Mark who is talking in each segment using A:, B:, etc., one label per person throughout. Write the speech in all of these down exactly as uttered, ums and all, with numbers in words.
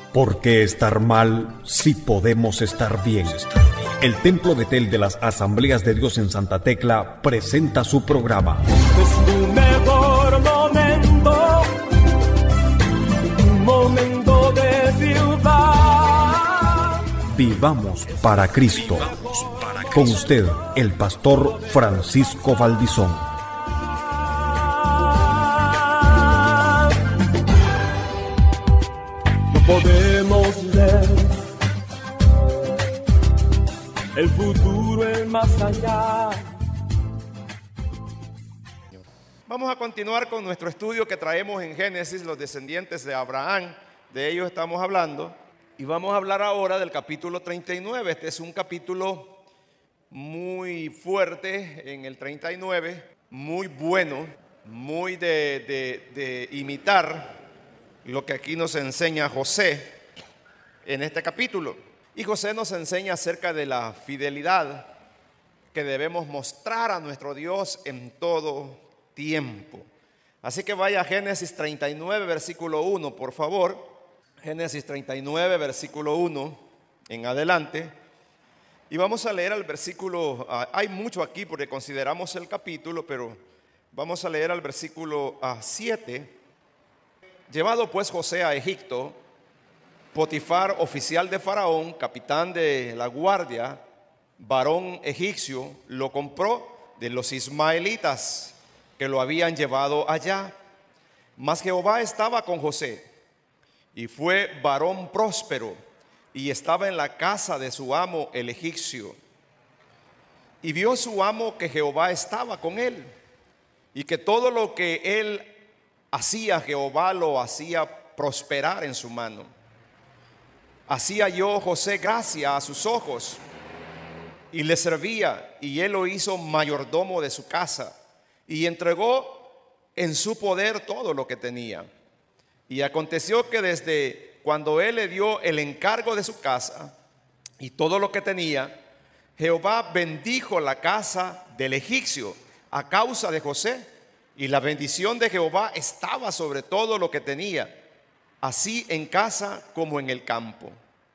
A: ¿Por qué estar mal si podemos estar bien? El Templo Betel de las Asambleas de Dios en Santa Tecla presenta su programa.
B: Es tu mejor momento, un momento de ciudad.
A: Vivamos para Cristo. Con usted, el pastor Francisco Valdizón.
B: Podemos ver el futuro es más allá.
C: Vamos a continuar con nuestro estudio que traemos en Génesis, los descendientes de Abraham. De ellos estamos hablando. Y vamos a hablar ahora del capítulo treinta y nueve. Este es un capítulo muy fuerte en el treinta y nueve, muy bueno, muy de, de, de imitar lo que aquí nos enseña José en este capítulo. Y José nos enseña acerca de la fidelidad que debemos mostrar a nuestro Dios en todo tiempo. Así que vaya a Génesis treinta y nueve, versículo uno, por favor. Génesis treinta y nueve, versículo uno en adelante. Y vamos a leer al versículo, hay mucho aquí porque consideramos el capítulo, pero vamos a leer al versículo siete. Llevado pues José a Egipto, Potifar, oficial de Faraón, capitán de la guardia, varón egipcio, lo compró de los ismaelitas que lo habían llevado allá. Mas Jehová estaba con José, y fue varón próspero, y estaba en la casa de su amo el egipcio. Y vio su amo que Jehová estaba con él, y que todo lo que él hacía, Jehová lo hacía prosperar en su mano. Hacía yo José gracia a sus ojos, y le servía, y él lo hizo mayordomo de su casa, y entregó en su poder todo lo que tenía. Y aconteció que desde cuando él le dio el encargo de su casa y todo lo que tenía, Jehová bendijo la casa del egipcio a causa de José. Y la bendición de Jehová estaba sobre todo lo que tenía, así en casa como en el campo.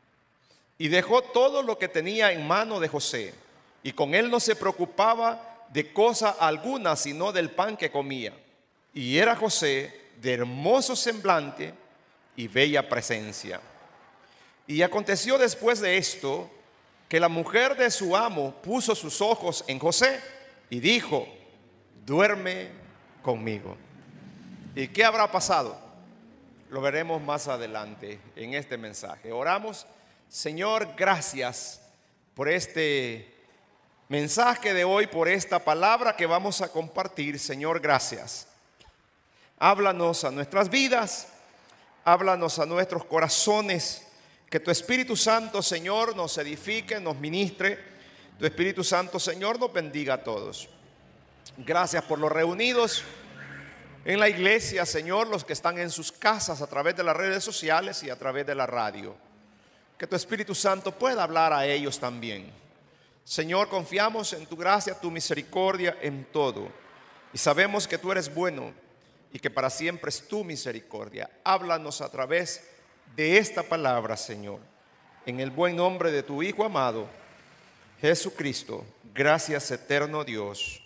C: Y dejó todo lo que tenía en mano de José, y con él no se preocupaba de cosa alguna, sino del pan que comía. Y era José de hermoso semblante y bella presencia. Y aconteció después de esto, que la mujer de su amo puso sus ojos en José, y dijo: duerme conmigo. ¿Y qué habrá pasado? Lo veremos más adelante en este mensaje. Oramos. Señor, gracias por este mensaje de hoy, por esta palabra que vamos a compartir. Señor, gracias. Háblanos a nuestras vidas, háblanos a nuestros corazones, que tu Espíritu Santo, Señor, nos edifique, nos ministre. Tu Espíritu Santo, Señor, nos bendiga a todos. Gracias por los reunidos en la iglesia, Señor, los que están en sus casas a través de las redes sociales y a través de la radio. Que tu Espíritu Santo pueda hablar a ellos también. Señor, confiamos en tu gracia, tu misericordia en todo. Y sabemos que tú eres bueno y que para siempre es tu misericordia. Háblanos a través de esta palabra, Señor. En el buen nombre de tu Hijo amado, Jesucristo. Gracias, eterno Dios.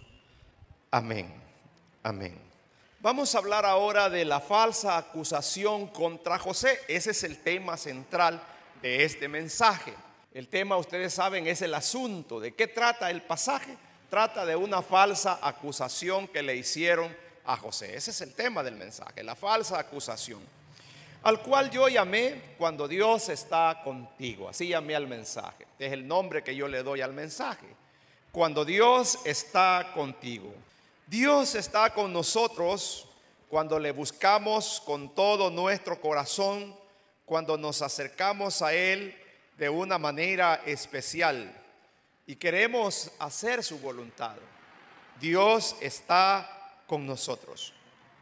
C: Amén. Amén. Vamos a hablar ahora de la falsa acusación contra José. Ese es el tema central de este mensaje. El tema, ustedes saben, es el asunto. ¿De qué trata el pasaje? Trata de una falsa acusación que le hicieron a José. Ese es el tema del mensaje, la falsa acusación. Al cual yo llamé cuando Dios está contigo. Así llamé al mensaje. Este es el nombre que yo le doy al mensaje. Cuando Dios está contigo. Dios está con nosotros cuando le buscamos con todo nuestro corazón, cuando nos acercamos a Él de una manera especial y queremos hacer su voluntad. Dios está con nosotros.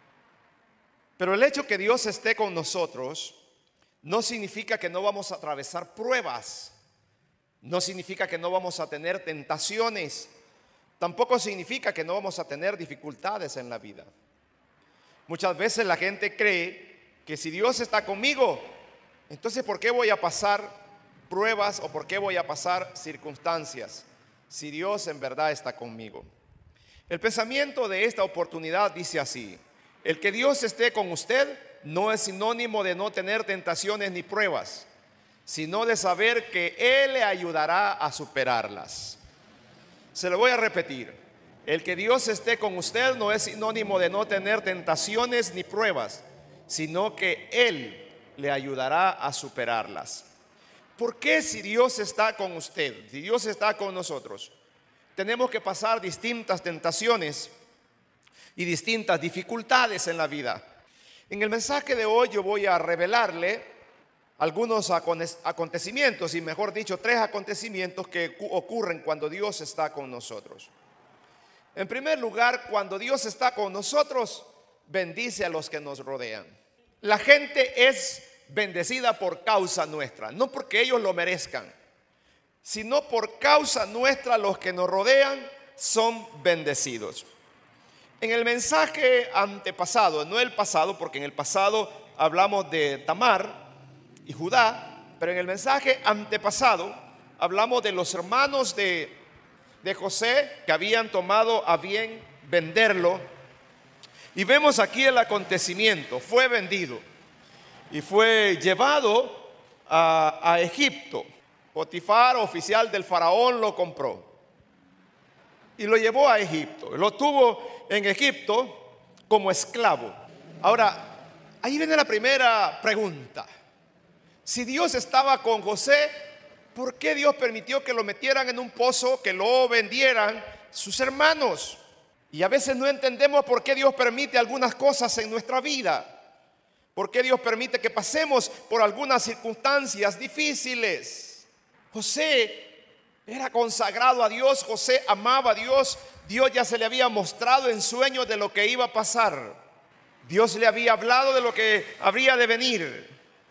C: Pero el hecho que Dios esté con nosotros no significa que no vamos a atravesar pruebas, no significa que no vamos a tener tentaciones, tampoco significa que no vamos a tener dificultades en la vida. Muchas veces la gente cree que si Dios está conmigo, Entonces, ¿por qué voy a pasar pruebas o por qué voy a pasar circunstancias si Dios en verdad está conmigo? El pensamiento de esta oportunidad dice así: el que Dios esté con usted no es sinónimo de no tener tentaciones ni pruebas, sino de saber que Él le ayudará a superarlas. Se lo voy a repetir: el que Dios esté con usted no es sinónimo de no tener tentaciones ni pruebas, sino que Él le ayudará a superarlas. ¿Por qué, si Dios está con usted, si Dios está con nosotros, tenemos que pasar distintas tentaciones y distintas dificultades en la vida? En el mensaje de hoy yo voy a revelarle algunos acontecimientos, y mejor dicho, tres acontecimientos que ocurren cuando Dios está con nosotros. En primer lugar, cuando Dios está con nosotros, bendice a los que nos rodean. La gente es bendecida por causa nuestra, no porque ellos lo merezcan, sino por causa nuestra. Los que nos rodean son bendecidos. En el mensaje antepasado, no el pasado, porque en el pasado hablamos de Tamar y Judá, pero en el mensaje antepasado hablamos de los hermanos de, de José que habían tomado a bien venderlo. Y vemos aquí el acontecimiento: fue vendido y fue llevado a, a Egipto. Potifar, oficial del faraón, lo compró y lo llevó a Egipto. Lo tuvo en Egipto como esclavo. Ahora, ahí viene la primera pregunta: si Dios estaba con José, ¿por qué Dios permitió que lo metieran en un pozo, que lo vendieran sus hermanos? Y a veces no entendemos por qué Dios permite algunas cosas en nuestra vida. ¿Por qué Dios permite que pasemos por algunas circunstancias difíciles? José era consagrado a Dios, José amaba a Dios. Dios ya se le había mostrado en sueños de lo que iba a pasar. Dios le había hablado de lo que habría de venir.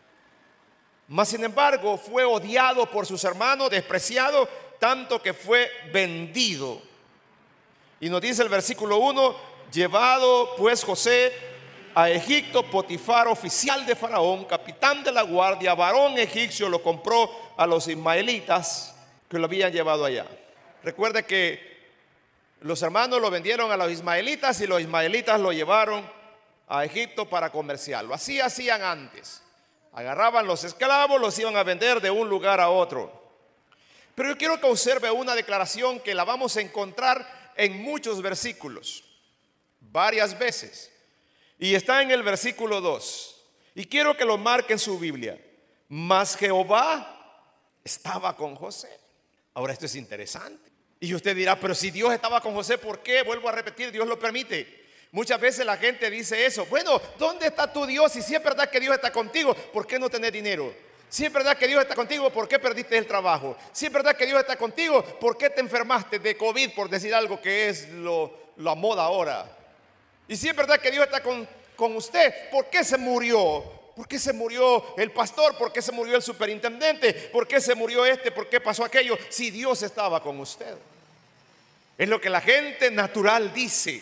C: Mas sin embargo fue odiado por sus hermanos, despreciado, tanto que fue vendido. Y nos dice el versículo uno: llevado pues José a Egipto, Potifar, oficial de Faraón, capitán de la guardia, varón egipcio, lo compró a los ismaelitas que lo habían llevado allá. Recuerde que los hermanos lo vendieron a los ismaelitas y los ismaelitas lo llevaron a Egipto para comerciarlo. Así hacían antes. Agarraban los esclavos, los iban a vender de un lugar a otro. Pero yo quiero que observe una declaración que la vamos a encontrar en muchos versículos, varias veces. Y está en el versículo dos. Y quiero que lo marque en su Biblia: mas Jehová estaba con José. Ahora, esto es interesante. Y usted dirá: pero si Dios estaba con José, ¿por qué? Vuelvo a repetir, Dios lo permite. Muchas veces la gente dice eso: bueno, ¿dónde está tu Dios? Y si es verdad que Dios está contigo, ¿por qué no tenés dinero? Si es verdad que Dios está contigo, ¿por qué perdiste el trabajo? Si es verdad que Dios está contigo, ¿por qué te enfermaste de COVID, por decir algo que es lo, la moda ahora? Y si es verdad que Dios está con, con usted, ¿por qué se murió? ¿Por qué se murió el pastor? ¿Por qué se murió el superintendente? ¿Por qué se murió este? ¿Por qué pasó aquello? Si Dios estaba con usted. Es lo que la gente natural dice.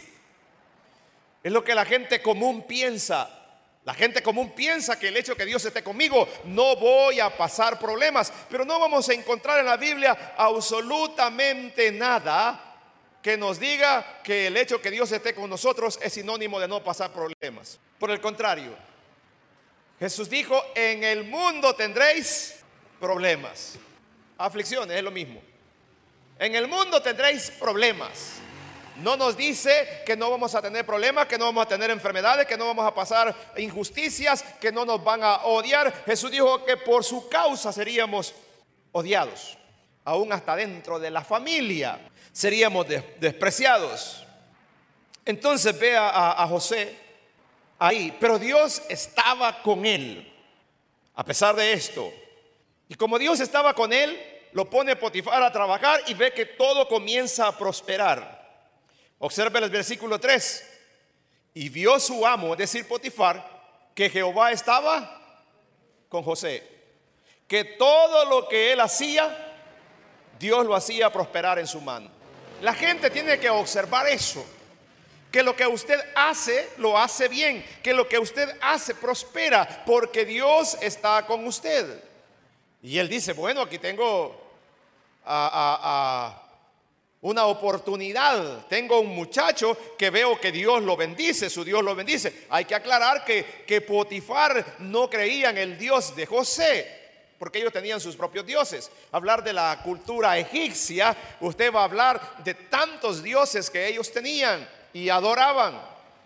C: Es lo que la gente común piensa. La gente común piensa que el hecho de que Dios esté conmigo, no voy a pasar problemas. Pero no vamos a encontrar en la Biblia absolutamente nada que nos diga que el hecho de que Dios esté con nosotros es sinónimo de no pasar problemas. Por el contrario, Jesús dijo: en el mundo tendréis problemas. Aflicciones, es lo mismo. En el mundo tendréis problemas. No nos dice que no vamos a tener problemas, que no vamos a tener enfermedades, que no vamos a pasar injusticias, que no nos van a odiar. Jesús dijo que por su causa seríamos odiados. Aún hasta dentro de la familia seríamos despreciados. Entonces ve a, a José ahí, pero Dios estaba con él a pesar de esto. Y como Dios estaba con él, lo pone Potifar a trabajar y ve que todo comienza a prosperar. Observe el versículo tres. Y vio su amo, es decir, Potifar, que Jehová estaba con José, que todo lo que él hacía, Dios lo hacía prosperar en su mano. La gente tiene que observar eso, que lo que usted hace, lo hace bien, que lo que usted hace prospera, porque Dios está con usted. Y él dice, bueno, aquí tengo a, a, a una oportunidad, tengo un muchacho que veo que Dios lo bendice, su Dios lo bendice. Hay que aclarar que, que Potifar no creía en el Dios de José, porque ellos tenían sus propios dioses. Hablar de la cultura egipcia, usted va a hablar de tantos dioses que ellos tenían y adoraban.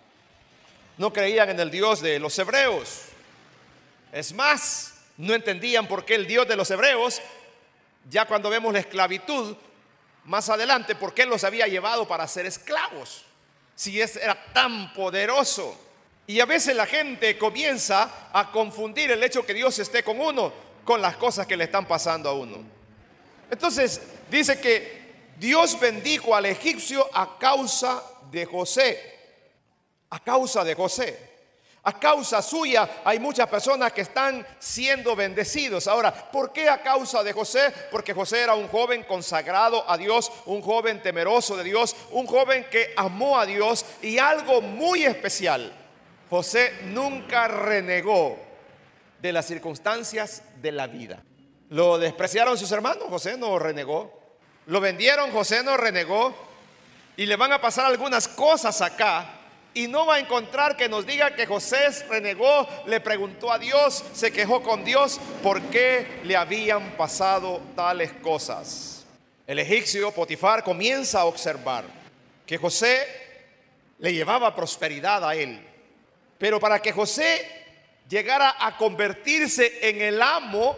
C: No creían en el Dios de los hebreos. Es más, no entendían por qué el Dios de los hebreos, ya cuando vemos la esclavitud más adelante, por qué los había llevado para ser esclavos, si era tan poderoso. Y a veces la gente comienza a confundir el hecho que Dios esté con uno con las cosas que le están pasando a uno. Entonces dice que Dios bendijo al egipcio a causa de José. A causa de José. A causa suya hay muchas personas que están siendo bendecidos. Ahora, ¿por qué a causa de José? Porque José era un joven consagrado a Dios, un joven temeroso de Dios, un joven que amó a Dios, y algo muy especial: José nunca renegó de las circunstancias de la vida. Lo despreciaron sus hermanos, José no renegó. Lo vendieron, José no renegó. Y le van a pasar algunas cosas acá, y no va a encontrar que nos diga que José renegó, le preguntó a Dios, se quejó con Dios por qué le habían pasado tales cosas. El egipcio Potifar comienza a observar que José le llevaba prosperidad a él, pero para que José llegara a convertirse en el amo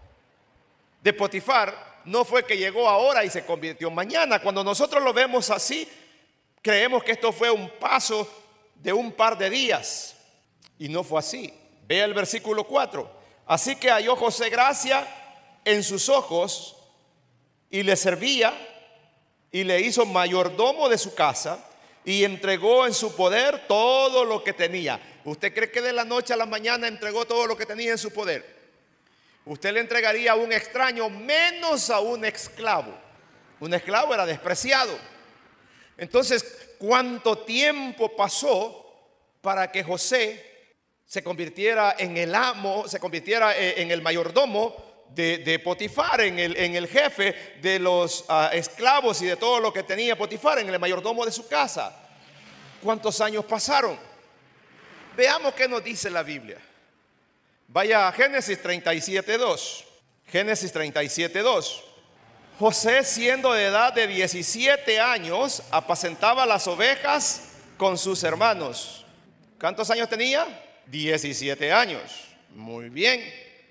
C: de Potifar, no fue que llegó ahora y se convirtió mañana. Cuando nosotros lo vemos así, creemos que esto fue un paso de un par de días, y no fue así. Vea el versículo cuatro. Así que halló José gracia en sus ojos, y le servía, y le hizo mayordomo de su casa, y entregó en su poder todo lo que tenía. ¿Usted cree que de la noche a la mañana entregó todo lo que tenía en su poder? Usted le entregaría a un extraño, menos a un esclavo. Un esclavo era despreciado. Entonces, ¿cuánto tiempo pasó para que José se convirtiera en el amo, se convirtiera en el mayordomo de, de Potifar, en el, en el jefe de los uh, esclavos y de todo lo que tenía Potifar, en el mayordomo de su casa? ¿Cuántos años pasaron? Veamos qué nos dice la Biblia. Vaya a Génesis treinta y siete, dos. Génesis treinta y siete, dos. José, siendo de edad de diecisiete años, apacentaba las ovejas con sus hermanos. ¿Cuántos años tenía? diecisiete años. Muy bien.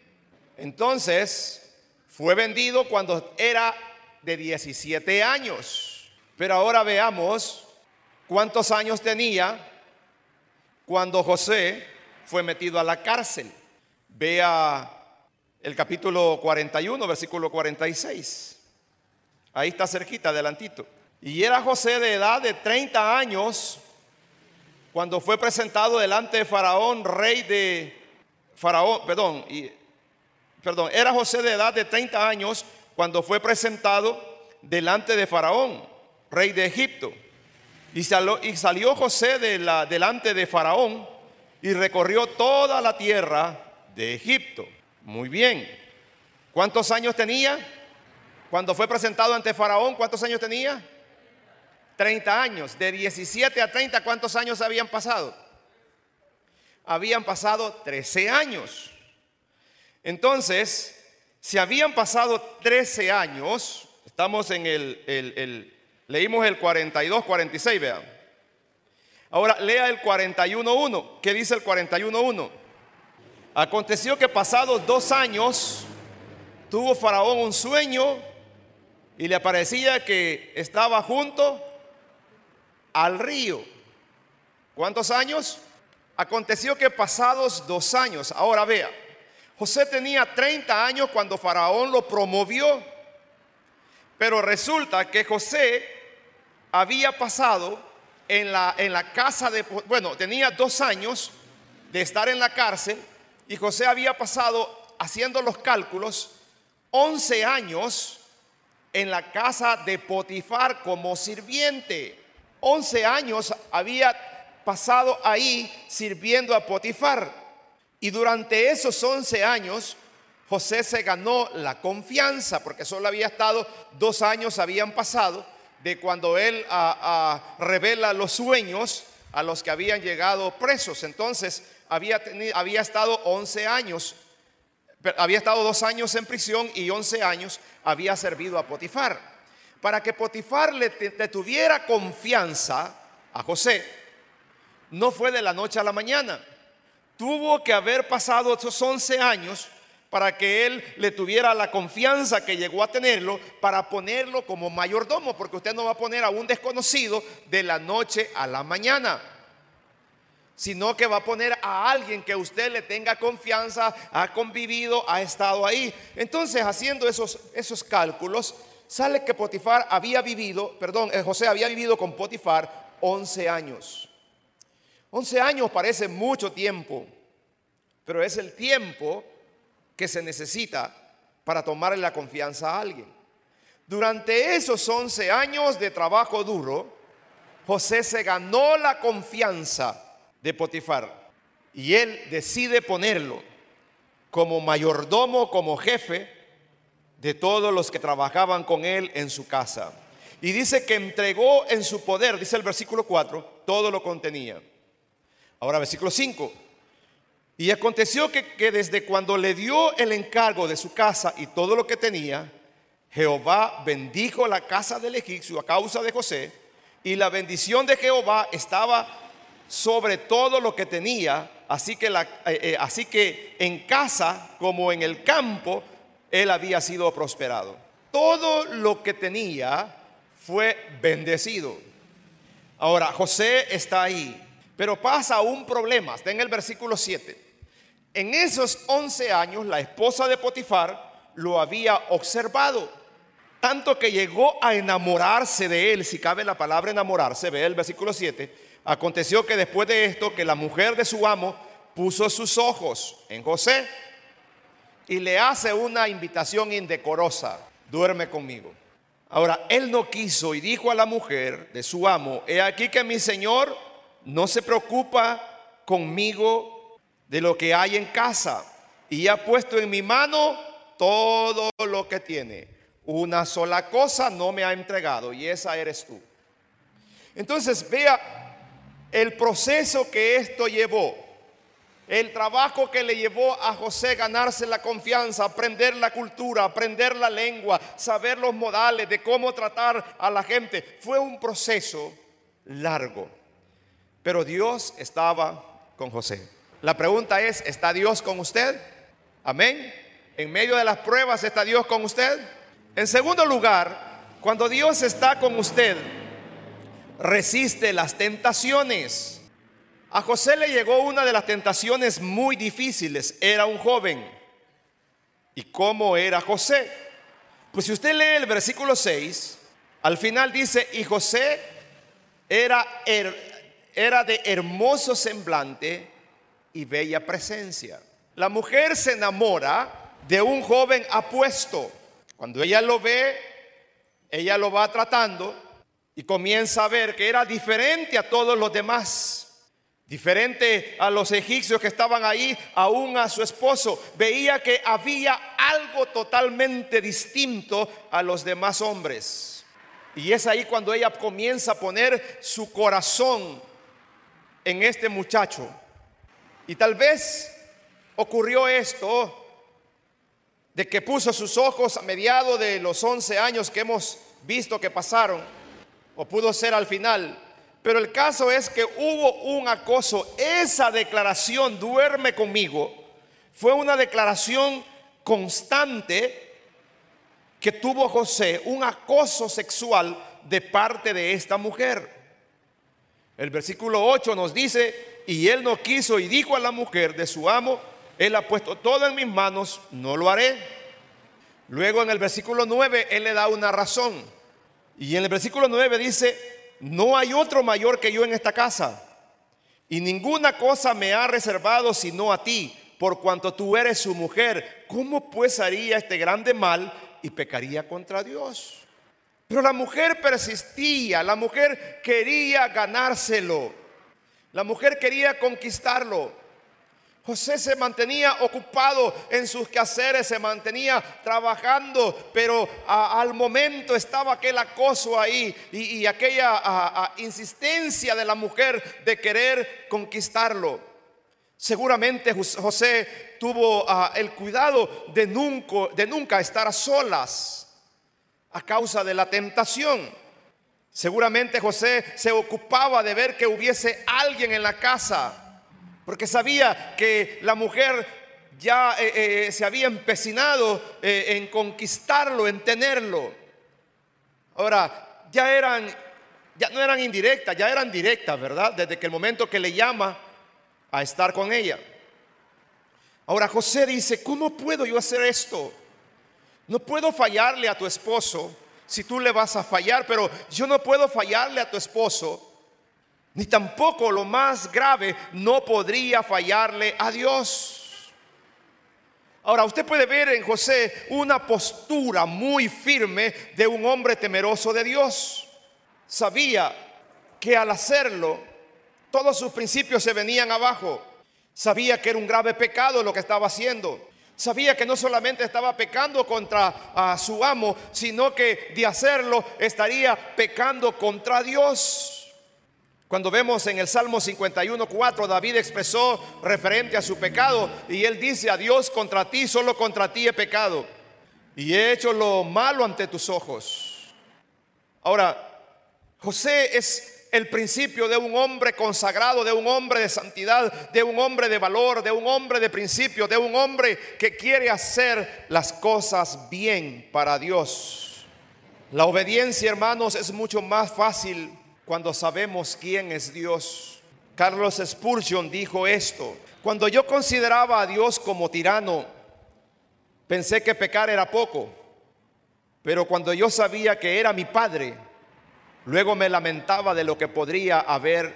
C: Entonces, fue vendido cuando era de diecisiete años. Pero ahora veamos cuántos años tenía cuando José fue metido a la cárcel. Vea el capítulo cuarenta y uno, versículo cuarenta y seis. Ahí está cerquita, adelantito. Y era José de edad de treinta años cuando fue presentado delante de Faraón, rey de Faraón, perdón, y, perdón, era José de edad de treinta años cuando fue presentado delante de Faraón, rey de Egipto. Y salió, y salió José de la, delante de Faraón y recorrió toda la tierra de Egipto. Muy bien. ¿Cuántos años tenía cuando fue presentado ante Faraón? ¿Cuántos años tenía? treinta años. De diecisiete a treinta, ¿cuántos años habían pasado? Habían pasado trece años. Entonces, si habían pasado trece años, estamos en el, el, el leímos el cuarenta y dos, cuarenta y seis, vean. Ahora lea el cuarenta y uno, uno. ¿Qué dice el cuarenta y uno, uno? Aconteció que pasados dos años tuvo Faraón un sueño y le aparecía que estaba junto al río. ¿Cuántos años? Aconteció que pasados dos años. Ahora vea, José tenía treinta años cuando Faraón lo promovió, pero resulta que José había pasado en la, en la casa de, bueno, tenía dos años de estar en la cárcel, y José había pasado, haciendo los cálculos, once años en la casa de Potifar como sirviente. once años había pasado ahí sirviendo a Potifar. Y durante esos once años, José se ganó la confianza, porque solo había estado dos años, habían pasado, de cuando él a, a, revela los sueños a los que habían llegado presos. Entonces, había, tenido, había estado once años, había estado dos años en prisión y once años había servido a Potifar. Para que Potifar le, le tuviera confianza a José, no fue de la noche a la mañana. Tuvo que haber pasado esos once años para que él le tuviera la confianza que llegó a tenerlo, para ponerlo como mayordomo, porque usted no va a poner a un desconocido de la noche a la mañana, sino que va a poner a alguien que usted le tenga confianza, ha convivido, ha estado ahí. Entonces, haciendo esos, esos cálculos, sale que Potifar había vivido, perdón, José había vivido con Potifar once años. once años parece mucho tiempo, pero es el tiempo que se necesita para tomarle la confianza a alguien. Durante esos once años de trabajo duro, José se ganó la confianza de Potifar y él decide ponerlo como mayordomo, como jefe de todos los que trabajaban con él en su casa. Y dice que entregó en su poder, dice el versículo cuatro, todo lo contenía. Ahora versículo cinco. Y aconteció que, que desde cuando le dio el encargo de su casa y todo lo que tenía, Jehová bendijo la casa del egipcio a causa de José, y la bendición de Jehová estaba sobre todo lo que tenía, así que, la, eh, eh, así que en casa como en el campo, él había sido prosperado. Todo lo que tenía fue bendecido. Ahora, José está ahí, pero pasa un problema, está en el versículo siete. En esos once años, la esposa de Potifar lo había observado, tanto que llegó a enamorarse de él, si cabe la palabra enamorarse. Ve el versículo siete. Aconteció que después de esto, que la mujer de su amo puso sus ojos en José y le hace una invitación indecorosa: duerme conmigo. Ahora, él no quiso y dijo a la mujer de su amo: he aquí que mi señor no se preocupa conmigo de lo que hay en casa, y ha puesto en mi mano todo lo que tiene. Una sola cosa no me ha entregado, y esa eres tú. Entonces vea el proceso que esto llevó, el trabajo que le llevó a José ganarse la confianza, aprender la cultura, aprender la lengua, saber los modales de cómo tratar a la gente. Fue un proceso largo, pero Dios estaba con José. La pregunta es: ¿está Dios con usted? Amén. En medio de las pruebas, ¿está Dios con usted? En segundo lugar, cuando Dios está con usted, resiste las tentaciones. A José le llegó una de las tentaciones muy difíciles. Era un joven. ¿Y cómo era José? Pues si usted lee el versículo seis, al final dice: y José era, era de hermoso semblante y bella presencia. La mujer se enamora de un joven apuesto. Cuando ella lo ve, ella lo va tratando y comienza a ver que era diferente a todos los demás, diferente a los egipcios que estaban ahí, aún a su esposo. Veía que había algo totalmente distinto a los demás hombres. Y es ahí cuando ella comienza a poner su corazón en este muchacho. Y tal vez ocurrió esto de que puso sus ojos a mediados de los once años que hemos visto que pasaron, o pudo ser al final. Pero el caso es que hubo un acoso. Esa declaración, duerme conmigo, fue una declaración constante que tuvo José, un acoso sexual de parte de esta mujer. El versículo ocho nos dice: y él no quiso y dijo a la mujer de su amo: él ha puesto todo en mis manos, no lo haré. Luego en el versículo nueve él le da una razón, y en el versículo nueve dice: no hay otro mayor que yo en esta casa, y ninguna cosa me ha reservado sino a ti, por cuanto tú eres su mujer. ¿Cómo pues haría este grande mal y pecaría contra Dios? Pero la mujer persistía, la mujer quería ganárselo, la mujer quería conquistarlo. José se mantenía ocupado en sus quehaceres, se mantenía trabajando, pero a, al momento estaba aquel acoso ahí y, y aquella a, a, insistencia de la mujer de querer conquistarlo. Seguramente José tuvo uh, el cuidado de nunca, de nunca estar a solas a causa de la tentación. Seguramente José se ocupaba de ver que hubiese alguien en la casa, porque sabía que la mujer ya eh, eh, se había empecinado eh, en conquistarlo, en tenerlo. Ahora, ya eran, ya no eran indirectas, ya eran directas, ¿verdad? Desde que el momento que le llama a estar con ella. Ahora José dice: ¿cómo puedo yo hacer esto? No puedo fallarle a tu esposo si tú le vas a fallar, pero yo no puedo fallarle a tu esposo, ni tampoco, lo más grave, no podría fallarle a Dios. Ahora usted puede ver en José una postura muy firme de un hombre temeroso de Dios. Sabía que al hacerlo todos sus principios se venían abajo. Sabía que era un grave pecado lo que estaba haciendo. Sabía que no solamente estaba pecando contra uh, su amo, sino que de hacerlo estaría pecando contra Dios. Cuando vemos en el Salmo cincuenta y uno, cuatro, David expresó referente a su pecado y él dice: a Dios, contra ti, solo contra ti he pecado y he hecho lo malo ante tus ojos. Ahora, José es el principio de un hombre consagrado, de un hombre de santidad, de un hombre de valor, de un hombre de principio, de un hombre que quiere hacer las cosas bien para Dios. La obediencia, hermanos, es mucho más fácil cuando sabemos quién es Dios. Carlos Spurgeon dijo esto: cuando yo consideraba a Dios como tirano, pensé que pecar era poco, pero cuando yo sabía que era mi padre, luego me lamentaba de lo que podría haber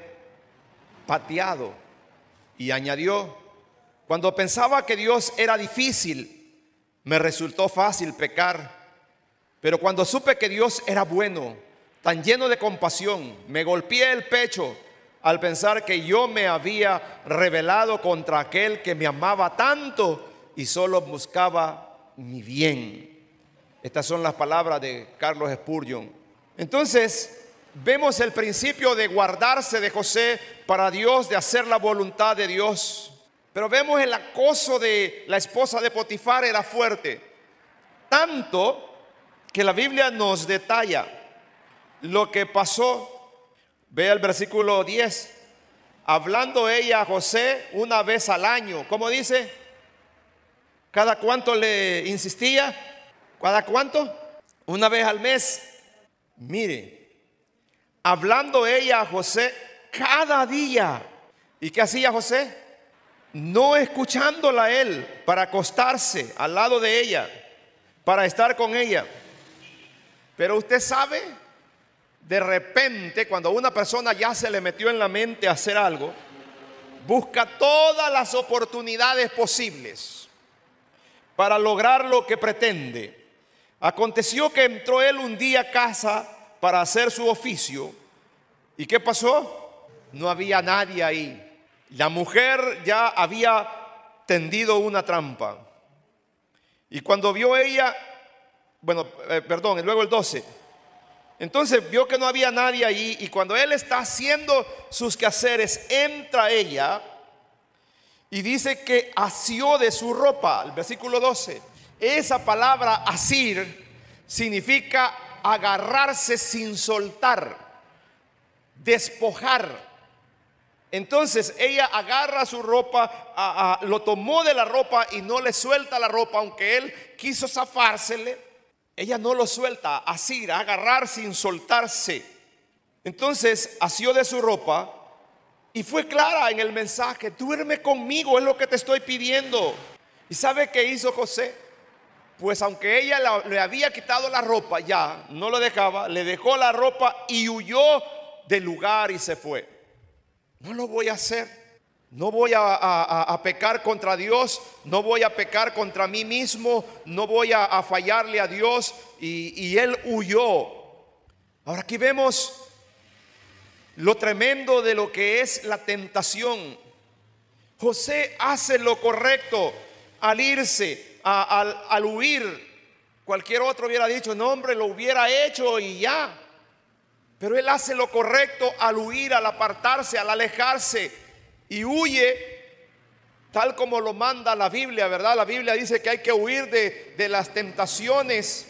C: pateado. Y añadió: cuando pensaba que Dios era difícil, me resultó fácil pecar. Pero cuando supe que Dios era bueno, tan lleno de compasión, me golpeé el pecho al pensar que yo me había rebelado contra aquel que me amaba tanto y solo buscaba mi bien. Estas son las palabras de Carlos Spurgeon. Entonces, vemos el principio de guardarse de José para Dios, de hacer la voluntad de Dios. Pero vemos el acoso de la esposa de Potifar era fuerte, tanto que la Biblia nos detalla lo que pasó. Vea el versículo diez. Hablando ella a José una vez al año. ¿Cómo dice? ¿Cada cuánto le insistía? ¿Cada cuánto? Una vez al mes. Mire, hablando ella a José cada día. ¿Y qué hacía José? No escuchándola a él para acostarse al lado de ella, para estar con ella. Pero usted sabe, de repente cuando a una persona ya se le metió en la mente hacer algo, busca todas las oportunidades posibles para lograr lo que pretende. Aconteció que entró él un día a casa para hacer su oficio. ¿Y qué pasó? No había nadie ahí. La mujer ya había tendido una trampa. Y cuando vio ella, bueno, eh, perdón, y luego el doce. Entonces vio que no había nadie ahí, y cuando él está haciendo sus quehaceres, entra ella y dice que asió de su ropa. El versículo doce. Esa palabra asir significa agarrarse sin soltar, despojar. Entonces ella agarra su ropa, a, a, lo tomó de la ropa y no le suelta la ropa, aunque él quiso zafársele. Ella no lo suelta, así, agarrar sin soltarse. Entonces asió de su ropa y fue clara en el mensaje: duerme conmigo, es lo que te estoy pidiendo. ¿Y sabe qué hizo José? Pues aunque ella la, le había quitado la ropa, ya no lo dejaba, le dejó la ropa y huyó del lugar y se fue. No lo voy a hacer. No voy a, a, a pecar contra Dios, no voy a pecar contra mí mismo, no voy a, a fallarle a Dios. Y, y él huyó Ahora aquí vemos lo tremendo de lo que es la tentación. José hace lo correcto al irse, a, al, al huir. Cualquier otro hubiera dicho, no hombre, lo hubiera hecho y ya. Pero él hace lo correcto al huir, al apartarse, al alejarse, y huye tal como lo manda la Biblia, ¿verdad? La Biblia dice que hay que huir de, de las tentaciones,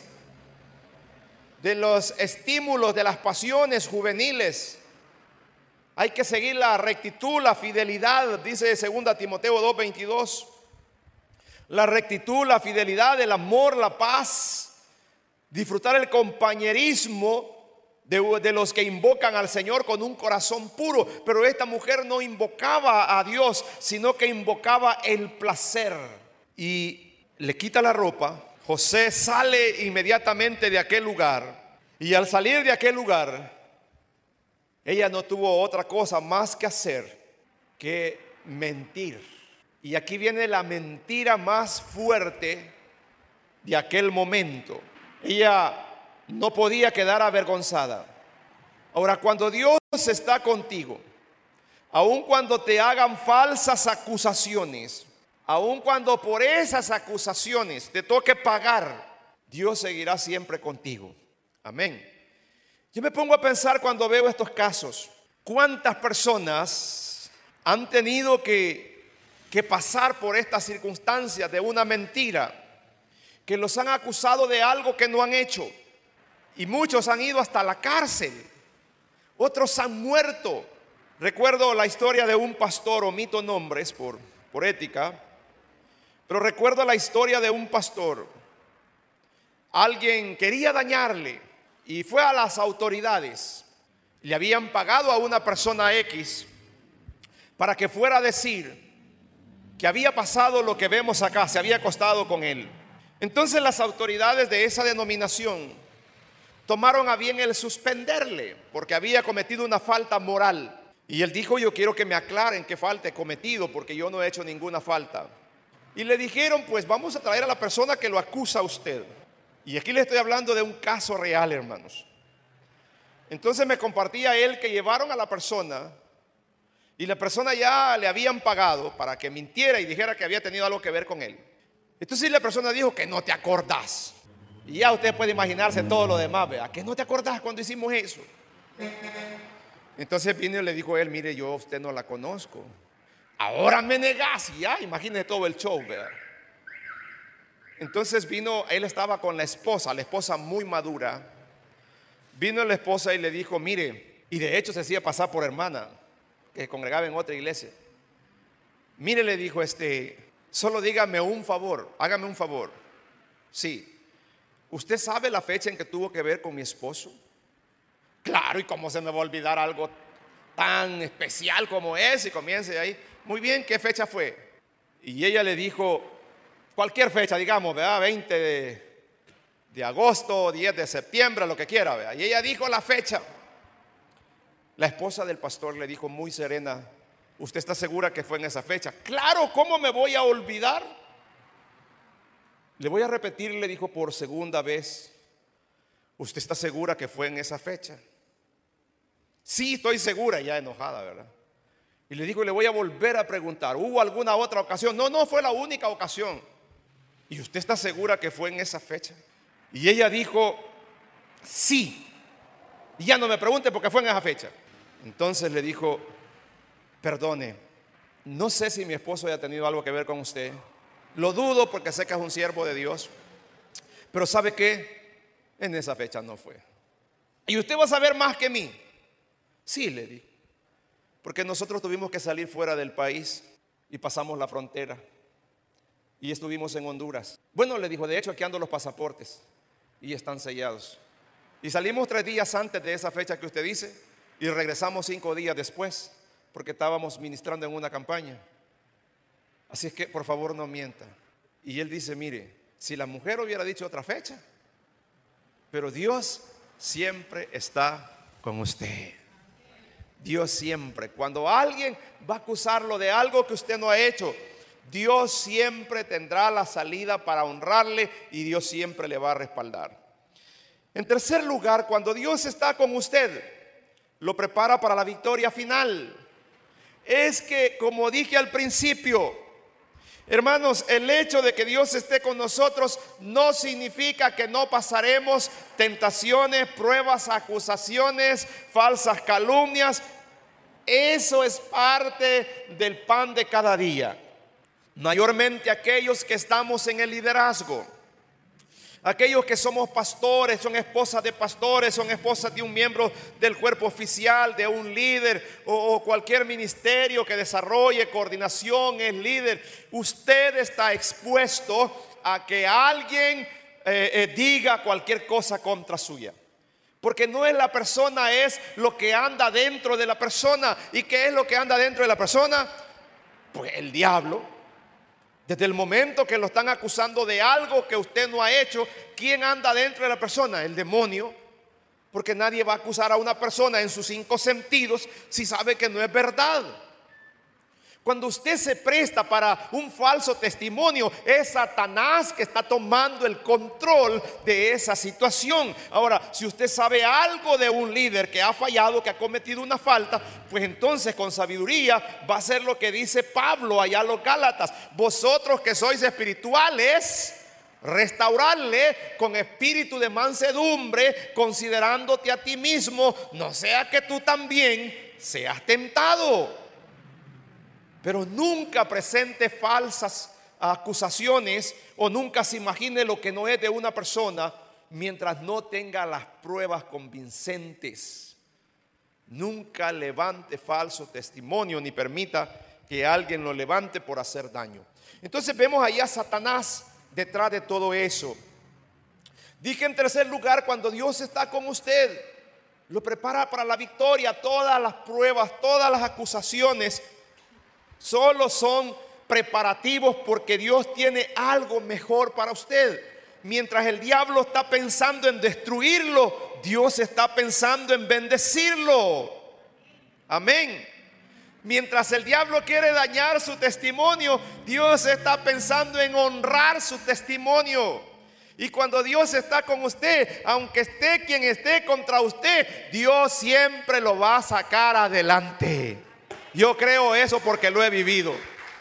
C: de los estímulos, de las pasiones juveniles. Hay que seguir la rectitud, la fidelidad, dice segunda Timoteo dos veintidós. La rectitud, la fidelidad, el amor, la paz, disfrutar el compañerismo de, de los que invocan al Señor con un corazón puro. Pero esta mujer no invocaba a Dios, sino que invocaba el placer. Y le quita la ropa. José sale inmediatamente de aquel lugar. Y al salir de aquel lugar, ella no tuvo otra cosa más que hacer que mentir. Y aquí viene la mentira más fuerte de aquel momento. Ella no podía quedar avergonzada. Ahora, cuando Dios está contigo, aun cuando te hagan falsas acusaciones, aun cuando por esas acusaciones te toque pagar, Dios seguirá siempre contigo. Amén. Yo me pongo a pensar cuando veo estos casos, ¿cuántas personas han tenido que que pasar por estas circunstancias de una mentira, que los han acusado de algo que no han hecho? Y muchos han ido hasta la cárcel, otros han muerto. Recuerdo la historia de un pastor, omito nombres por, por ética, pero recuerdo la historia de un pastor. Alguien quería dañarle y fue a las autoridades. Le habían pagado a una persona X para que fuera a decir que había pasado lo que vemos acá, se había acostado con él. Entonces las autoridades de esa denominación tomaron a bien el suspenderle, porque había cometido una falta moral. Y él dijo, yo quiero que me aclaren qué falta he cometido, porque yo no he hecho ninguna falta. Y le dijeron, pues vamos a traer a la persona que lo acusa a usted. Y aquí le estoy hablando de un caso real, hermanos. Entonces me compartía él que llevaron a la persona, y la persona ya le habían pagado para que mintiera y dijera que había tenido algo que ver con él. Entonces la persona dijo que no te acordás. Y ya usted puede imaginarse todo lo demás, ¿verdad? Que no te acordás cuando hicimos eso. Entonces vino y le dijo a él, mire, yo a usted no la conozco. Ahora me negás. Y ya, imagínese todo el show, ¿verdad? Entonces vino, él estaba con la esposa, la esposa muy madura. Vino la esposa y le dijo, mire, y de hecho se hacía pasar por hermana, que congregaba en otra iglesia. Mire, le dijo, este, solo dígame un favor, hágame un favor. Sí, ¿usted sabe la fecha en que tuvo que ver con mi esposo? Claro, y cómo se me va a olvidar algo tan especial como ese. Y comience ahí, muy bien, ¿qué fecha fue? Y ella le dijo, cualquier fecha, digamos, ¿verdad? veinte de, de agosto, diez de septiembre, lo que quiera, ¿verdad? Y ella dijo la fecha. La esposa del pastor le dijo muy serena, ¿usted está segura que fue en esa fecha? Claro, ¿cómo me voy a olvidar? Le voy a repetir, le dijo por segunda vez, ¿usted está segura que fue en esa fecha? Sí, estoy segura, ya enojada, ¿verdad? Y le dijo, le voy a volver a preguntar, ¿hubo alguna otra ocasión? No, no fue la única ocasión. ¿Y usted está segura que fue en esa fecha? Y ella dijo, sí. Y ya no me pregunte porque fue en esa fecha. Entonces le dijo, perdone, no sé si mi esposo haya tenido algo que ver con usted. Lo dudo porque sé que es un siervo de Dios. Pero ¿sabe qué? En esa fecha no fue. ¿Y usted va a saber más que mí? Sí, le dijo. Porque nosotros tuvimos que salir fuera del país y pasamos la frontera. Y estuvimos en Honduras. Bueno, le dijo, de hecho aquí ando los pasaportes y están sellados. Y salimos tres días antes de esa fecha que usted dice y regresamos cinco días después porque estábamos ministrando en una campaña. Así es que por favor no mienta. Y él dice, mire, si la mujer hubiera dicho otra fecha, pero Dios siempre está con usted. Dios siempre. Cuando alguien va a acusarlo de algo que usted no ha hecho, Dios siempre tendrá la salida para honrarle y Dios siempre le va a respaldar. En tercer lugar, cuando Dios está con usted, lo prepara para la victoria final. Es que, como dije al principio, hermanos, el hecho de que Dios esté con nosotros no significa que no pasaremos tentaciones, pruebas, acusaciones, falsas calumnias. Eso es parte del pan de cada día. Mayormente aquellos que estamos en el liderazgo, aquellos que somos pastores, son esposas de pastores, son esposas de un miembro del cuerpo oficial, de un líder o, o cualquier ministerio que desarrolle coordinación, es líder. Usted está expuesto a que alguien eh, eh, diga cualquier cosa contra suya. Porque no es la persona, es lo que anda dentro de la persona. ¿Y qué es lo que anda dentro de la persona? Pues el diablo. Desde el momento que lo están acusando de algo que usted no ha hecho, ¿quién anda dentro de la persona? El demonio. Porque nadie va a acusar a una persona en sus cinco sentidos si sabe que no es verdad. Cuando usted se presta para un falso testimonio, es Satanás que está tomando el control de esa situación. Ahora, si usted sabe algo de un líder que ha fallado, que ha cometido una falta, pues entonces con sabiduría va a hacer lo que dice Pablo allá a los Gálatas: vosotros que sois espirituales, restaurarle con espíritu de mansedumbre, considerándote a ti mismo, no sea que tú también seas tentado. Pero nunca presente falsas acusaciones o nunca se imagine lo que no es de una persona mientras no tenga las pruebas convincentes. Nunca levante falso testimonio ni permita que alguien lo levante por hacer daño. Entonces vemos ahí a Satanás detrás de todo eso. Dije en tercer lugar, cuando Dios está con usted, lo prepara para la victoria. Todas las pruebas, todas las acusaciones solo son preparativos porque Dios tiene algo mejor para usted. Mientras el diablo está pensando en destruirlo, Dios está pensando en bendecirlo. Amén. Mientras el diablo quiere dañar su testimonio, Dios está pensando en honrar su testimonio. Y cuando Dios está con usted, aunque esté quien esté contra usted, Dios siempre lo va a sacar adelante. Yo creo eso porque lo he vivido.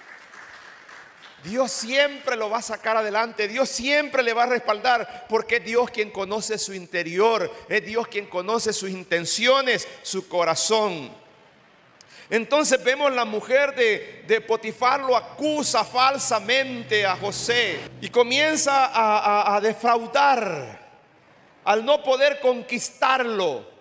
C: Dios siempre lo va a sacar adelante. Dios siempre le va a respaldar, porque es Dios quien conoce su interior, es Dios quien conoce sus intenciones, su corazón. Entonces vemos la mujer de, de Potifar lo acusa falsamente a José y comienza a, a, a defraudar al no poder conquistarlo.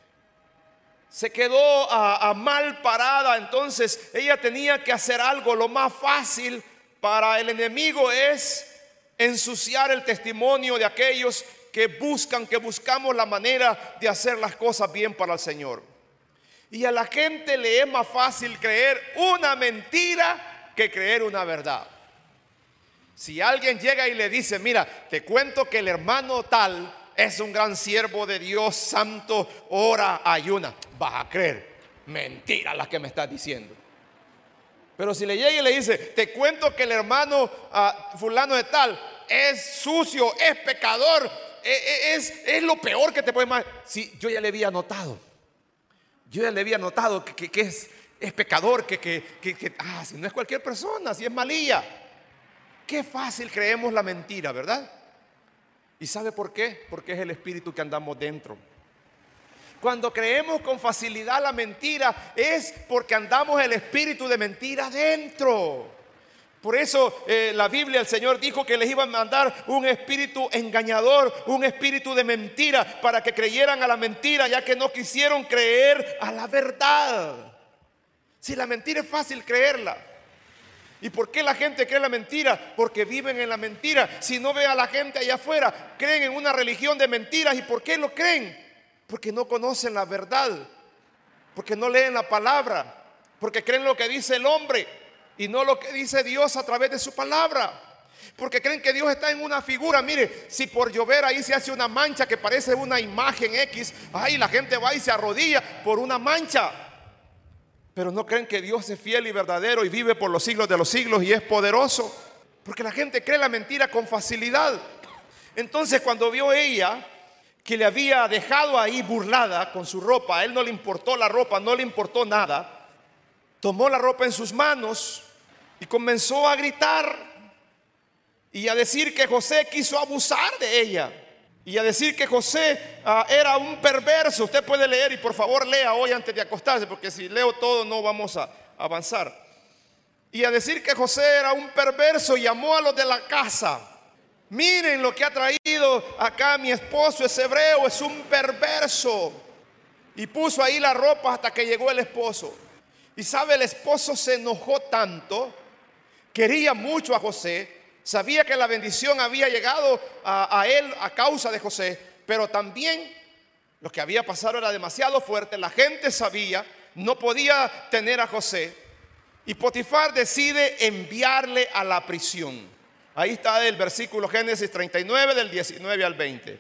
C: Se quedó a, a mal parada. Entonces ella tenía que hacer algo. Lo más fácil para el enemigo es ensuciar el testimonio de aquellos que buscan, que buscamos la manera de hacer las cosas bien para el Señor. Y a la gente le es más fácil creer una mentira que creer una verdad. Si alguien llega y le dice: mira, te cuento que el hermano tal es un gran siervo de Dios, santo, ora, ayuna, vas a creer mentira la que me estás diciendo. Pero si le llega y le dice: te cuento que el hermano uh, fulano de tal es sucio, es pecador, es, es, es lo peor que te puede imaginar. Sí, yo ya le había notado. Yo ya le había notado que, que, que es, es pecador, que, que, que, que ah, si no es cualquier persona, si es malilla. Qué fácil creemos la mentira, ¿verdad? ¿Y sabe por qué? Porque es el espíritu que andamos dentro. Cuando creemos con facilidad la mentira, es porque andamos el espíritu de mentira dentro. Por eso eh, la Biblia, el Señor dijo que les iba a mandar un espíritu engañador, un espíritu de mentira, para que creyeran a la mentira, ya que no quisieron creer a la verdad. Si la mentira es fácil creerla. ¿Y por qué la gente cree la mentira? Porque viven en la mentira. Si no ve a la gente allá afuera, creen en una religión de mentiras. ¿Y por qué lo creen? Porque no conocen la verdad, porque no leen la palabra, porque creen lo que dice el hombre y no lo que dice Dios a través de su palabra. Porque creen que Dios está en una figura. Mire, si por llover ahí se hace una mancha que parece una imagen X, ay, la gente va y se arrodilla por una mancha. Pero no creen que Dios es fiel y verdadero y vive por los siglos de los siglos y es poderoso. Porque la gente cree la mentira con facilidad. Entonces, cuando vio ella que le había dejado ahí burlada con su ropa. A él no le importó la ropa, no le importó nada. Tomó la ropa en sus manos y comenzó a gritar y a decir que José quiso abusar de ella, y a decir que José uh, era un perverso. Usted puede leer, y por favor lea hoy antes de acostarse, porque si leo todo no vamos a avanzar. Y a decir que José era un perverso, y llamó a los de la casa. Miren lo que ha traído acá mi esposo, es hebreo, es un perverso. Y puso ahí la ropa hasta que llegó el esposo. Y sabe, el esposo se enojó tanto, quería mucho a José, sabía que la bendición había llegado a, a él a causa de José, pero también lo que había pasado era demasiado fuerte. La gente sabía, no podía tener a José, y Potifar decide enviarle a la prisión. Ahí está el versículo Génesis treinta y nueve del diecinueve al veinte.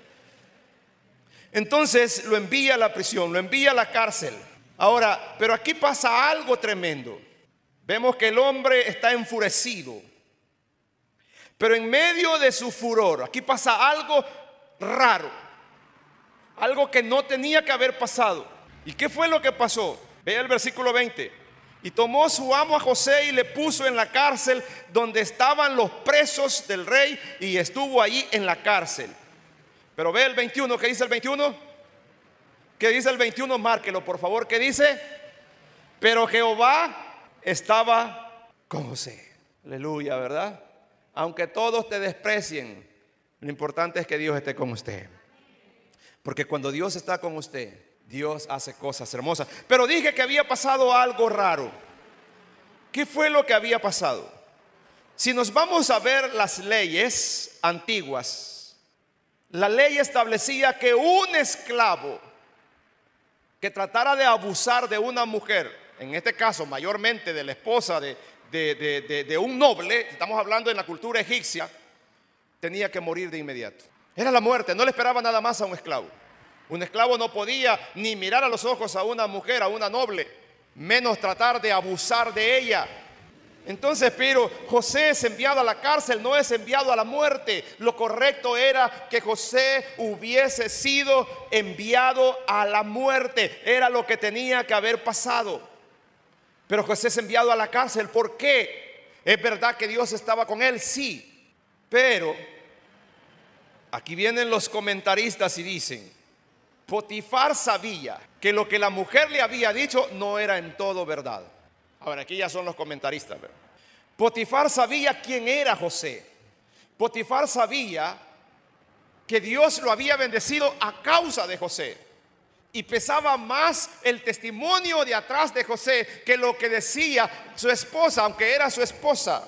C: Entonces lo envía a la prisión, lo envía a la cárcel. Ahora, pero aquí pasa algo tremendo. Vemos que el hombre está enfurecido, pero en medio de su furor, aquí pasa algo raro, algo que no tenía que haber pasado. ¿Y qué fue lo que pasó? Vea el versículo veinte. Y tomó su amo a José y le puso en la cárcel donde estaban los presos del rey, y estuvo allí en la cárcel. Pero ve el veintiuno, ¿qué dice el veintiuno? ¿Qué dice el veintiuno? Márquelo por favor. ¿Qué dice? Pero Jehová estaba con José. Aleluya, ¿verdad? Aunque todos te desprecien, lo importante es que Dios esté con usted. Porque cuando Dios está con usted, Dios hace cosas hermosas. Pero dije que había pasado algo raro. ¿Qué fue lo que había pasado? Si nos vamos a ver las leyes antiguas, la ley establecía que un esclavo que tratara de abusar de una mujer, en este caso mayormente de la esposa de, de, de, de, de un noble, estamos hablando en la cultura egipcia, tenía que morir de inmediato. Era la muerte, no le esperaba nada más a un esclavo. Un esclavo no podía ni mirar a los ojos a una mujer, a una noble, menos tratar de abusar de ella. Entonces, pero José es enviado a la cárcel, no es enviado a la muerte. Lo correcto era que José hubiese sido enviado a la muerte. Era lo que tenía que haber pasado. Pero José es enviado a la cárcel. ¿Por qué? ¿Es verdad que Dios estaba con él? Sí. Pero aquí vienen los comentaristas y dicen: Potifar sabía que lo que la mujer le había dicho no era en todo verdad. Ahora, aquí ya son los comentaristas, ¿verdad? Potifar sabía quién era José. Potifar sabía que Dios lo había bendecido a causa de José. Y pesaba más el testimonio de atrás de José que lo que decía su esposa, aunque era su esposa.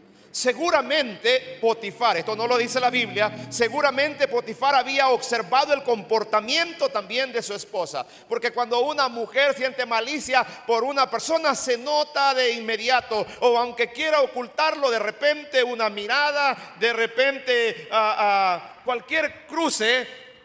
C: Seguramente Potifar, esto no lo dice la Biblia, seguramente Potifar había observado el comportamiento también de su esposa, porque cuando una mujer siente malicia por una persona se nota de inmediato, o aunque quiera ocultarlo, de repente una mirada, de repente uh, uh, cualquier cruce,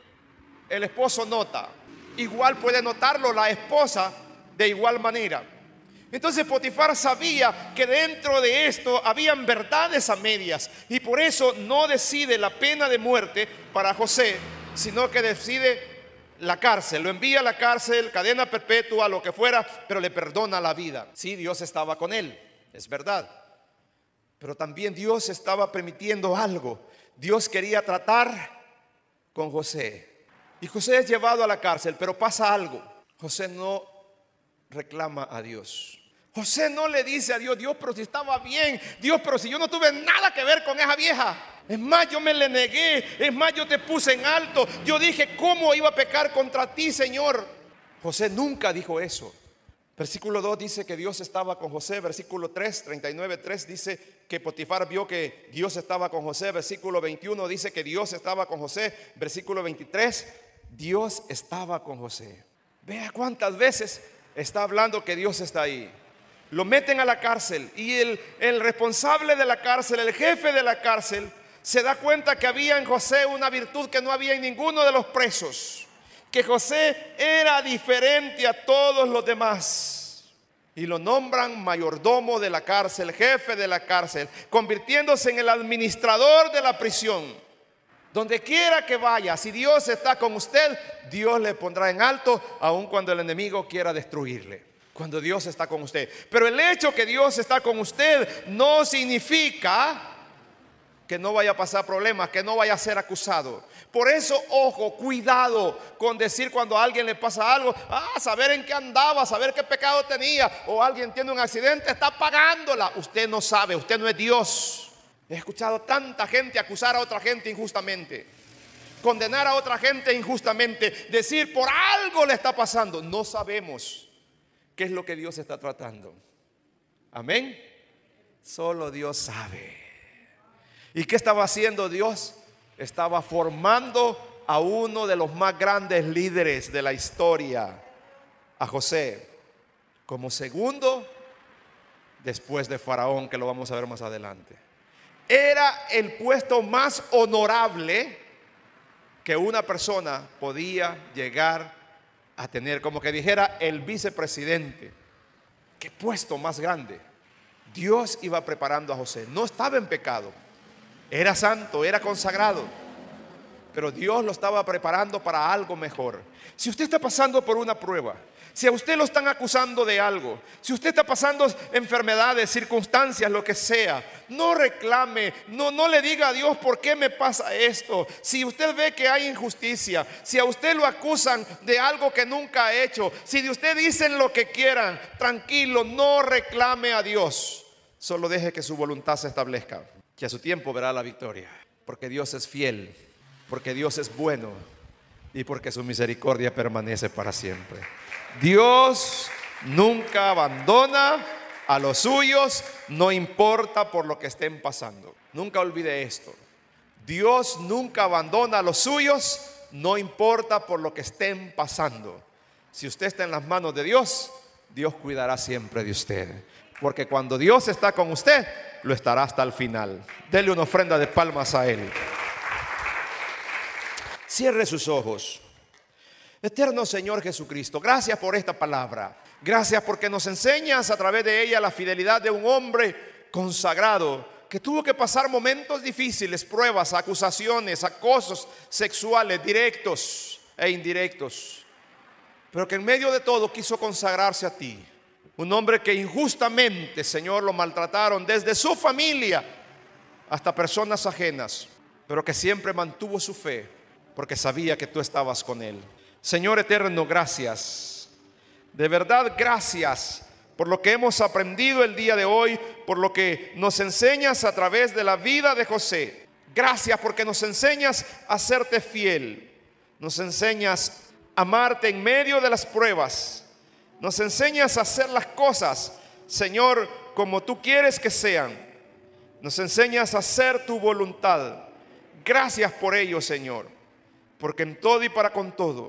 C: el esposo nota. Igual puede notarlo la esposa de igual manera. Entonces Potifar sabía que dentro de esto habían verdades a medias, y por eso no decide la pena de muerte para José, sino que decide la cárcel. Lo envía a la cárcel, cadena perpetua, lo que fuera, pero le perdona la vida. Sí, Dios estaba con él, es verdad, pero también Dios estaba permitiendo algo. Dios quería tratar con José, y José es llevado a la cárcel, pero pasa algo. José no reclama a Dios. José no le dice a Dios: Dios, pero si estaba bien, Dios, pero si yo no tuve nada que ver con esa vieja. Es más, yo me le negué, es más, yo te puse en alto, yo dije, ¿cómo iba a pecar contra ti, Señor? José nunca dijo eso. Versículo dos dice que Dios estaba con José. Versículo tres, treinta y nueve, tres dice que Potifar vio que Dios estaba con José. Versículo veintiuno dice que Dios estaba con José. Versículo veintitrés, Dios estaba con José. Vea cuántas veces está hablando que Dios está ahí. Lo meten a la cárcel, y el, el responsable de la cárcel, el jefe de la cárcel, se da cuenta que había en José una virtud que no había en ninguno de los presos, que José era diferente a todos los demás, y lo nombran mayordomo de la cárcel, jefe de la cárcel, convirtiéndose en el administrador de la prisión, Donde quiera que vaya, si Dios está con usted, Dios le pondrá en alto, aun cuando el enemigo quiera destruirle. Cuando Dios está con usted. Pero el hecho que Dios está con usted no significa que no vaya a pasar problemas, que no vaya a ser acusado. Por eso, ojo, cuidado con decir cuando a alguien le pasa algo, ah, saber en qué andaba, saber qué pecado tenía, o alguien tiene un accidente, está pagándola. Usted no sabe, usted no es Dios. He escuchado tanta gente acusar a otra gente injustamente, condenar a otra gente injustamente, decir por algo le está pasando. No sabemos qué es lo que Dios está tratando. Amén. Solo Dios sabe. ¿Y qué estaba haciendo Dios? Estaba formando a uno de los más grandes líderes de la historia, a José, como segundo después de Faraón, que lo vamos a ver más adelante. Era el puesto más honorable que una persona podía llegar a tener, como que dijera el vicepresidente. Qué puesto más grande. Dios iba preparando a José. No estaba en pecado, era santo, era consagrado, pero Dios lo estaba preparando para algo mejor. Si usted está pasando por una prueba, si a usted lo están acusando de algo, si usted está pasando enfermedades, circunstancias, lo que sea, no reclame, no, no le diga a Dios por qué me pasa esto. Si usted ve que hay injusticia, si a usted lo acusan de algo que nunca ha hecho, si de usted dicen lo que quieran, tranquilo, no reclame a Dios. Solo deje que su voluntad se establezca, que a su tiempo verá la victoria, porque Dios es fiel, porque Dios es bueno y porque su misericordia permanece para siempre. Dios nunca abandona a los suyos, no importa por lo que estén pasando. Nunca olvide esto. Dios nunca abandona a los suyos, no importa por lo que estén pasando. Si usted está en las manos de Dios, Dios cuidará siempre de usted. Porque cuando Dios está con usted, lo estará hasta el final. Dele una ofrenda de palmas a Él. Cierre sus ojos. Eterno Señor Jesucristo, gracias por esta palabra. Gracias porque nos enseñas a través de ella la fidelidad de un hombre consagrado que tuvo que pasar momentos difíciles, pruebas, acusaciones, acosos sexuales directos e indirectos, pero que en medio de todo quiso consagrarse a ti. Un hombre que injustamente, Señor, lo maltrataron desde su familia hasta personas ajenas, pero que siempre mantuvo su fe porque sabía que tú estabas con él. Señor eterno, gracias. De verdad, gracias por lo que hemos aprendido el día de hoy, por lo que nos enseñas a través de la vida de José. Gracias porque nos enseñas a serte fiel. Nos enseñas a amarte en medio de las pruebas. Nos enseñas a hacer las cosas, Señor, como tú quieres que sean. Nos enseñas a hacer tu voluntad. Gracias por ello, Señor, porque en todo y para con todo,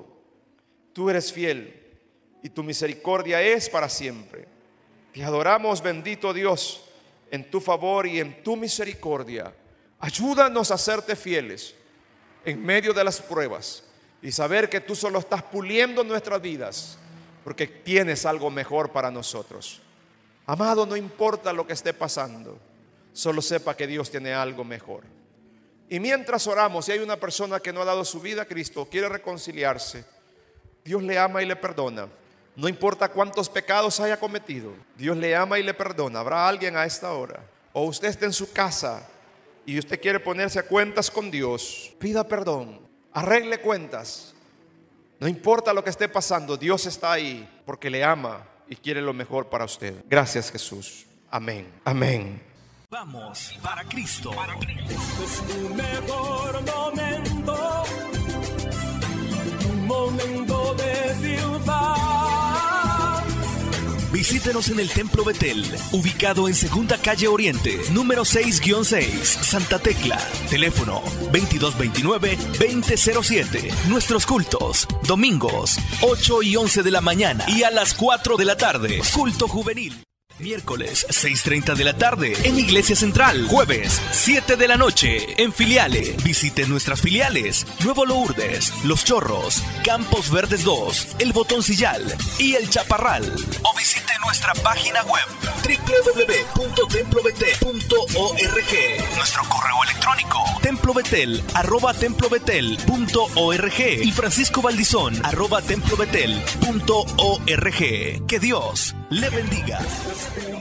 C: tú eres fiel y tu misericordia es para siempre. Te adoramos, bendito Dios, en tu favor y en tu misericordia. Ayúdanos a serte fieles en medio de las pruebas y saber que tú solo estás puliendo nuestras vidas, porque tienes algo mejor para nosotros. Amado, no importa lo que esté pasando, solo sepa que Dios tiene algo mejor. Y mientras oramos, si hay una persona que no ha dado su vida a Cristo, quiere reconciliarse, Dios le ama y le perdona. No importa cuántos pecados haya cometido, Dios le ama y le perdona. Habrá alguien a esta hora, o usted está en su casa y usted quiere ponerse a cuentas con Dios, pida perdón, arregle cuentas. No importa lo que esté pasando, Dios está ahí porque le ama y quiere lo mejor para usted. Gracias, Jesús. Amén. Amén.
D: Vamos para Cristo.
B: Es tu mejor momento, un momento de triunfar.
D: Visítenos en el Templo Betel, ubicado en Segunda Calle Oriente, número seis guión seis, Santa Tecla. Teléfono veintidós veintinueve veinte cero siete. Nuestros cultos, domingos, ocho y once de la mañana y a las cuatro de la tarde. Culto juvenil. Miércoles, seis treinta de la tarde, en Iglesia Central. Jueves, siete de la noche, en Filiales. Visite nuestras filiales: Nuevo Lourdes, Los Chorros, Campos Verdes dos, El Botoncillal y El Chaparral. O visite nuestra página web doble u doble u doble u punto templo b t punto org. Nuestro correo electrónico templo Templo Betel, arroba templobetel.org y Francisco Valdizón, arroba templobetel.org. Que Dios le bendiga.